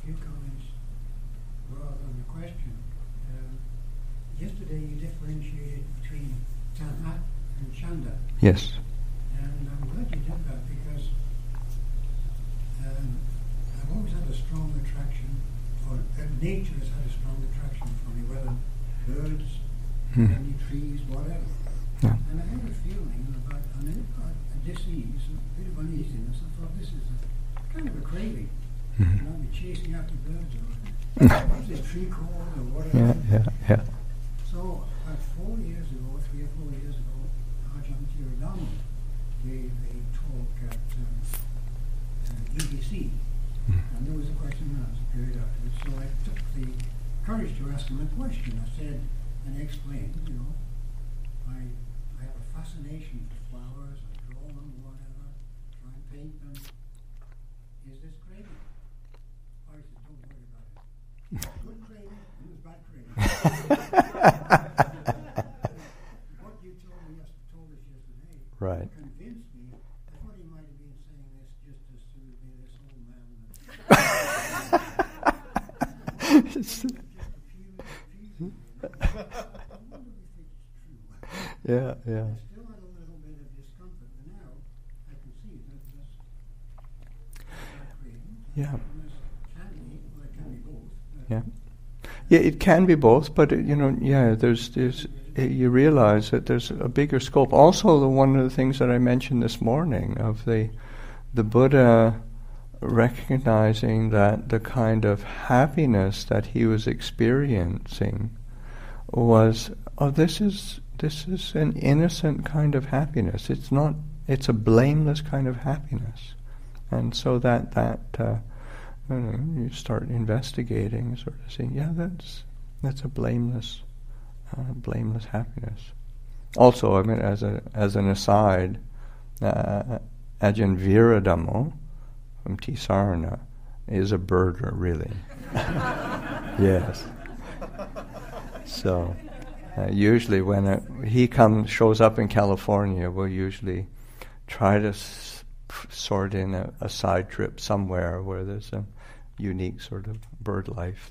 few comments rather than a question. Yesterday you differentiated between Tanhat and Chanda. Yes. And I'm glad you did that because I've always had a strong attraction, or nature has had a strong attraction for me, whether birds, any trees, whatever. Yeah. And I had a feeling about a dis-ease, a bit of uneasiness. I thought this is kind of a craving. Mm-hmm. You know, be chasing after birds or perhaps a tree cord or whatever. Yeah. So about 3 or 4 years ago, Ajahn Tiradama gave a talk at EDC, and there was a question and answer period afterwards. So I took the courage to ask him a question. I said, and I explained, I have a fascination for flowers. I draw them, whatever, try and paint them. Is this craving? Oh, he said, don't worry about it. Good craving, and it was bad craving. What you told us yesterday Right. convinced me. I thought he might have been saying this just to soothe me, this old man. Just a few I wonder if it's true. Yeah. I still had a little bit of discomfort, but now I can see that that's craving. Yeah. And this can be, well, it can be both. Yeah. Yeah, it can be both, but there's you realize that there's a bigger scope. Also, one of the things that I mentioned this morning of the Buddha recognizing that the kind of happiness that he was experiencing was, this is an innocent kind of happiness. It's a blameless kind of happiness, and so that you start investigating, sort of saying, that's a blameless happiness. Also, I mean, as an aside, Ajahn Viradhammo from Tisarana is a birder, really. Yes. So usually when he shows up in California, we'll usually try to sort in a side trip somewhere where there's a unique sort of bird life.